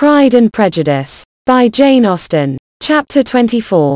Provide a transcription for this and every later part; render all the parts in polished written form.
Pride and Prejudice. By Jane Austen. Chapter 24.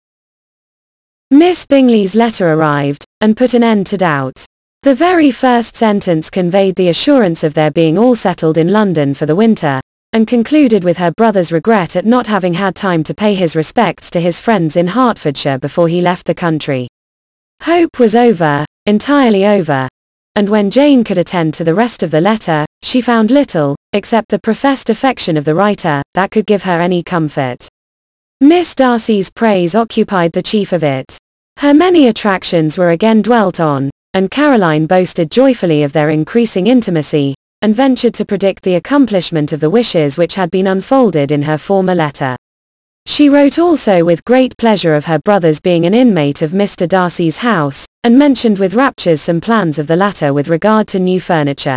Miss Bingley's letter arrived, and put an end to doubt. The very first sentence conveyed the assurance of their being all settled in London for the winter, and concluded with her brother's regret at not having had time to pay his respects to his friends in Hertfordshire before he left the country. Hope was over, entirely over. And when Jane could attend to the rest of the letter, she found little, except the professed affection of the writer, that could give her any comfort. Miss Darcy's praise occupied the chief of it. Her many attractions were again dwelt on, and Caroline boasted joyfully of their increasing intimacy, and ventured to predict the accomplishment of the wishes which had been unfolded in her former letter. She wrote also with great pleasure of her brother's being an inmate of Mr. Darcy's house, and mentioned with raptures some plans of the latter with regard to new furniture.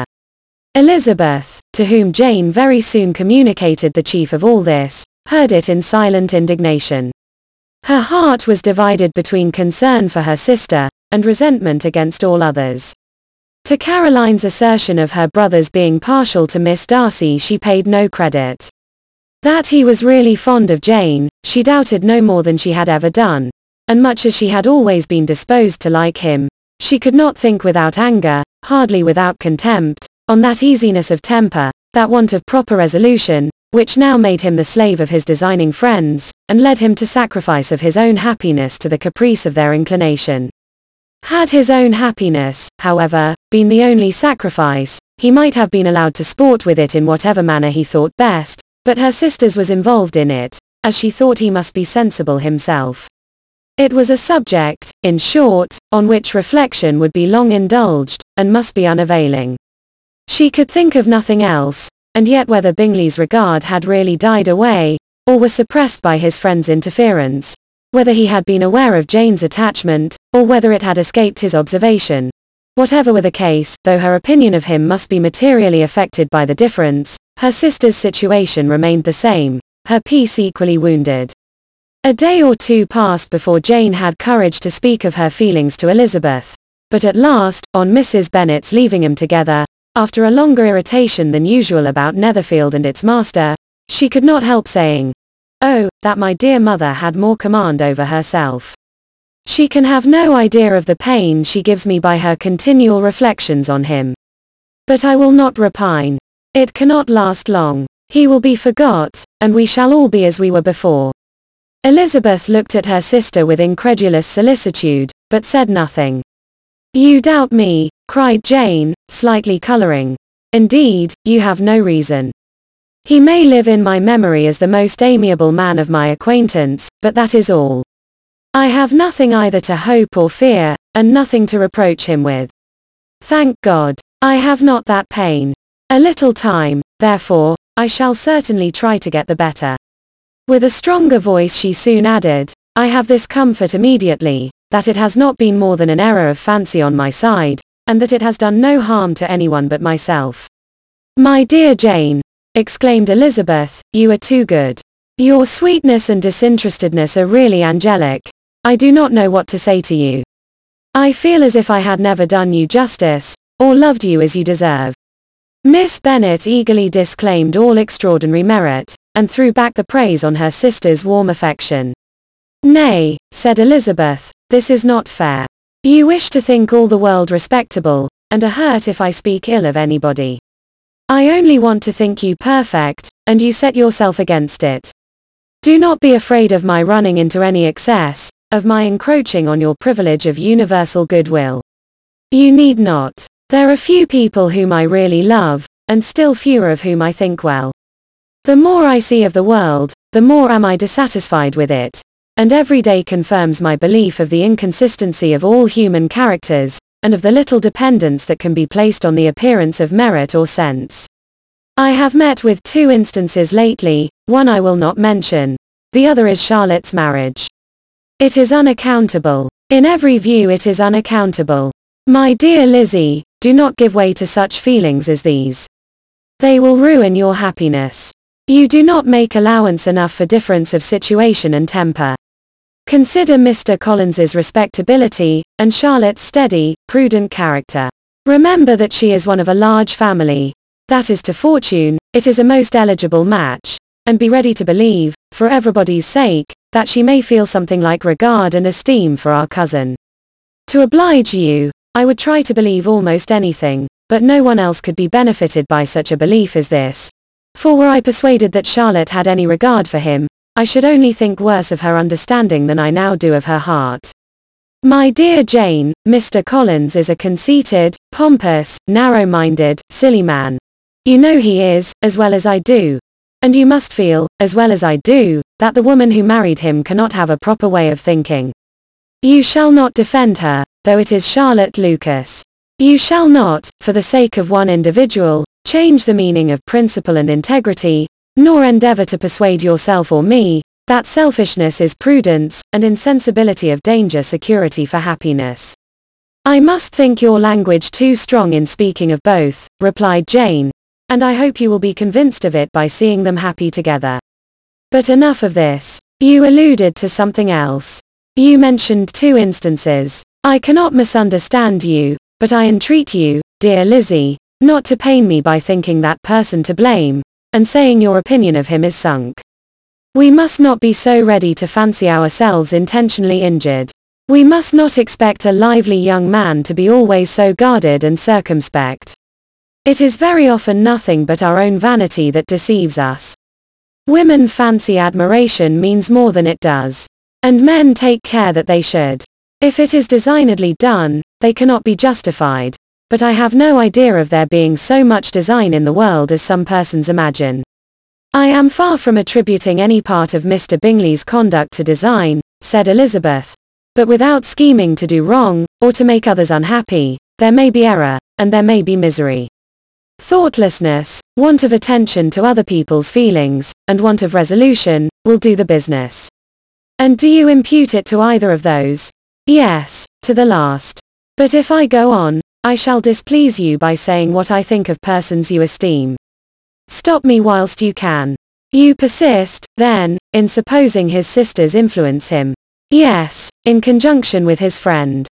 Elizabeth, to whom Jane very soon communicated the chief of all this, heard it in silent indignation. Her heart was divided between concern for her sister, and resentment against all others. To Caroline's assertion of her brother's being partial to Miss Darcy she paid no credit. That he was really fond of Jane, she doubted no more than she had ever done, and much as she had always been disposed to like him, she could not think without anger, hardly without contempt, on that easiness of temper, that want of proper resolution, which now made him the slave of his designing friends, and led him to sacrifice of his own happiness to the caprice of their inclination. Had his own happiness, however, been the only sacrifice, he might have been allowed to sport with it in whatever manner he thought best, but her sister's was involved in it, as she thought he must be sensible himself. It was a subject, in short, on which reflection would be long indulged, and must be unavailing. She could think of nothing else, and yet whether Bingley's regard had really died away, or were suppressed by his friend's interference, whether he had been aware of Jane's attachment, or whether it had escaped his observation, whatever were the case, though her opinion of him must be materially affected by the difference, her sister's situation remained the same, her peace equally wounded. A day or two passed before Jane had courage to speak of her feelings to Elizabeth, but at last, on Mrs. Bennet's leaving them together, after a longer irritation than usual about Netherfield and its master, she could not help saying, "Oh, that my dear mother had more command over herself. She can have no idea of the pain she gives me by her continual reflections on him. But I will not repine. It cannot last long. He will be forgot, and we shall all be as we were before." Elizabeth looked at her sister with incredulous solicitude, but said nothing. "You doubt me," cried Jane, slightly colouring. "Indeed, you have no reason. He may live in my memory as the most amiable man of my acquaintance, but that is all. I have nothing either to hope or fear, and nothing to reproach him with. Thank God, I have not that pain. A little time, therefore, I shall certainly try to get the better." With a stronger voice she soon added, "I have this comfort immediately, that it has not been more than an error of fancy on my side, and that it has done no harm to anyone but myself." "My dear Jane," exclaimed Elizabeth, "you are too good. Your sweetness and disinterestedness are really angelic. I do not know what to say to you. I feel as if I had never done you justice, or loved you as you deserve." Miss Bennet eagerly disclaimed all extraordinary merit, and threw back the praise on her sister's warm affection. "Nay," said Elizabeth, "this is not fair. You wish to think all the world respectable, and are hurt if I speak ill of anybody. I only want to think you perfect, and you set yourself against it. Do not be afraid of my running into any excess, of my encroaching on your privilege of universal goodwill. You need not. There are few people whom I really love, and still fewer of whom I think well. The more I see of the world, the more am I dissatisfied with it, and every day confirms my belief of the inconsistency of all human characters, and of the little dependence that can be placed on the appearance of merit or sense. I have met with two instances lately, one I will not mention, the other is Charlotte's marriage. It is unaccountable. In every view it is unaccountable. My dear Lizzie, do not give way to such feelings as these. They will ruin your happiness. You do not make allowance enough for difference of situation and temper. Consider Mr. Collins's respectability, and Charlotte's steady, prudent character. Remember that she is one of a large family, that is to fortune, it is a most eligible match, and be ready to believe, for everybody's sake, that she may feel something like regard and esteem for our cousin. To oblige you, I would try to believe almost anything, but no one else could be benefited by such a belief as this. For were I persuaded that Charlotte had any regard for him, I should only think worse of her understanding than I now do of her heart. My dear Jane, Mr. Collins is a conceited, pompous, narrow-minded, silly man. You know he is, as well as I do. And you must feel, as well as I do, that the woman who married him cannot have a proper way of thinking. You shall not defend her, though it is Charlotte Lucas. You shall not, for the sake of one individual, change the meaning of principle and integrity, nor endeavor to persuade yourself or me, that selfishness is prudence, and insensibility of danger security for happiness. I must think your language too strong in speaking of both, replied Jane, and I hope you will be convinced of it by seeing them happy together. But enough of this. You alluded to something else. You mentioned 2 instances. I cannot misunderstand you, but I entreat you, dear Lizzie, not to pain me by thinking that person to blame, and saying your opinion of him is sunk. We must not be so ready to fancy ourselves intentionally injured. We must not expect a lively young man to be always so guarded and circumspect. It is very often nothing but our own vanity that deceives us. Women fancy admiration means more than it does. And men take care that they should. If it is designedly done, they cannot be justified. But I have no idea of there being so much design in the world as some persons imagine. I am far from attributing any part of Mr. Bingley's conduct to design, said Elizabeth. But without scheming to do wrong, or to make others unhappy, there may be error, and there may be misery. Thoughtlessness, want of attention to other people's feelings, and want of resolution, will do the business. And do you impute it to either of those? Yes, to the last. But if I go on, I shall displease you by saying what I think of persons you esteem. Stop me whilst you can. You persist, then, in supposing his sisters influence him. Yes, in conjunction with his friend.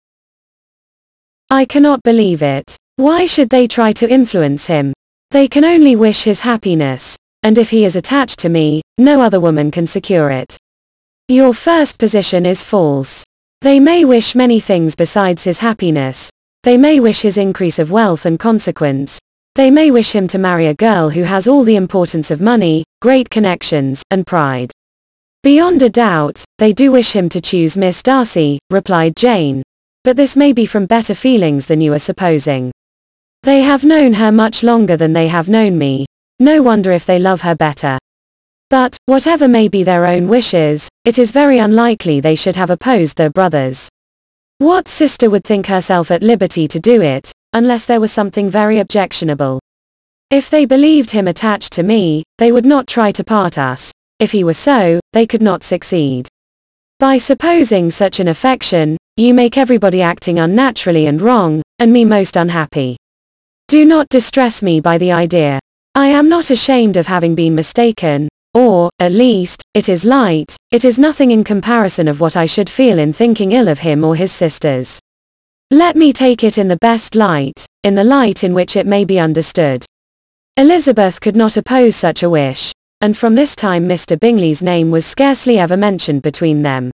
I cannot believe it. Why should they try to influence him? They can only wish his happiness, and if he is attached to me, no other woman can secure it. Your first position is false. They may wish many things besides his happiness. They may wish his increase of wealth and consequence. They may wish him to marry a girl who has all the importance of money, great connections, and pride. Beyond a doubt, they do wish him to choose Miss Darcy, replied Jane. But this may be from better feelings than you are supposing. They have known her much longer than they have known me. No wonder if they love her better. But, whatever may be their own wishes, it is very unlikely they should have opposed their brothers. What sister would think herself at liberty to do it, unless there was something very objectionable? If they believed him attached to me, they would not try to part us. If he were so, they could not succeed. By supposing such an affection, you make everybody acting unnaturally and wrong, and me most unhappy. Do not distress me by the idea. I am not ashamed of having been mistaken, or, at least, it is light, it is nothing in comparison of what I should feel in thinking ill of him or his sisters. Let me take it in the best light, in the light in which it may be understood. Elizabeth could not oppose such a wish, and from this time Mr. Bingley's name was scarcely ever mentioned between them.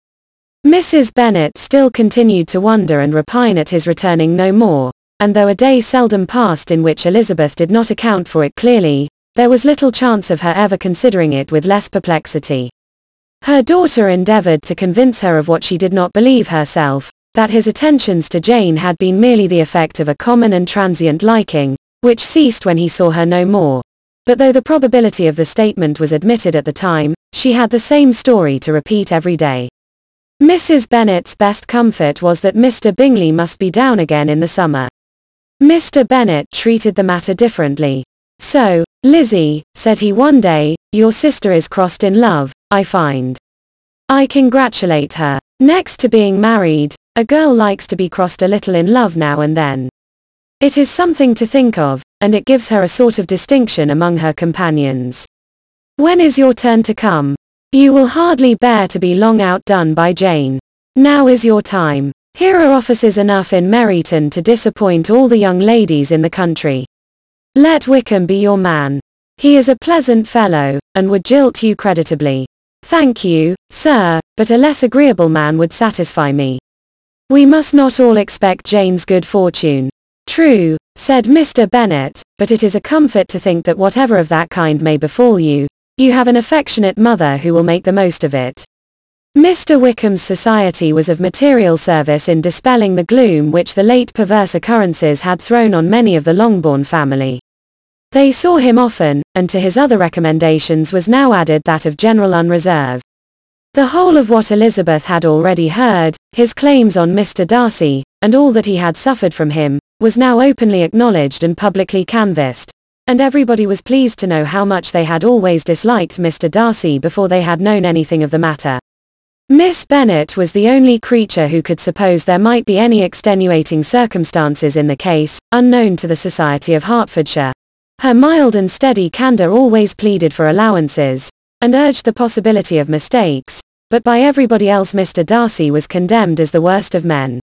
Mrs. Bennet still continued to wonder and repine at his returning no more, and though a day seldom passed in which Elizabeth did not account for it clearly, there was little chance of her ever considering it with less perplexity. Her daughter endeavored to convince her of what she did not believe herself, that his attentions to Jane had been merely the effect of a common and transient liking, which ceased when he saw her no more. But though the probability of the statement was admitted at the time, she had the same story to repeat every day. Mrs. Bennet's best comfort was that Mr. Bingley must be down again in the summer. Mr. Bennet treated the matter differently. So, Lizzie, said he one day, your sister is crossed in love, I find. I congratulate her. Next to being married, a girl likes to be crossed a little in love now and then. It is something to think of, and it gives her a sort of distinction among her companions. When is your turn to come? You will hardly bear to be long outdone by Jane. Now is your time. Here are offices enough in Meryton to disappoint all the young ladies in the country. Let Wickham be your man. He is a pleasant fellow, and would jilt you creditably. Thank you, sir, but a less agreeable man would satisfy me. We must not all expect Jane's good fortune. True, said Mr. Bennet, but it is a comfort to think that whatever of that kind may befall you, you have an affectionate mother who will make the most of it. Mr. Wickham's society was of material service in dispelling the gloom which the late perverse occurrences had thrown on many of the Longbourn family. They saw him often, and to his other recommendations was now added that of general unreserve. The whole of what Elizabeth had already heard, his claims on Mr. Darcy, and all that he had suffered from him, was now openly acknowledged and publicly canvassed, and everybody was pleased to know how much they had always disliked Mr. Darcy before they had known anything of the matter. Miss Bennet was the only creature who could suppose there might be any extenuating circumstances in the case, unknown to the Society of Hertfordshire. Her mild and steady candour always pleaded for allowances, and urged the possibility of mistakes, but by everybody else Mr. Darcy was condemned as the worst of men.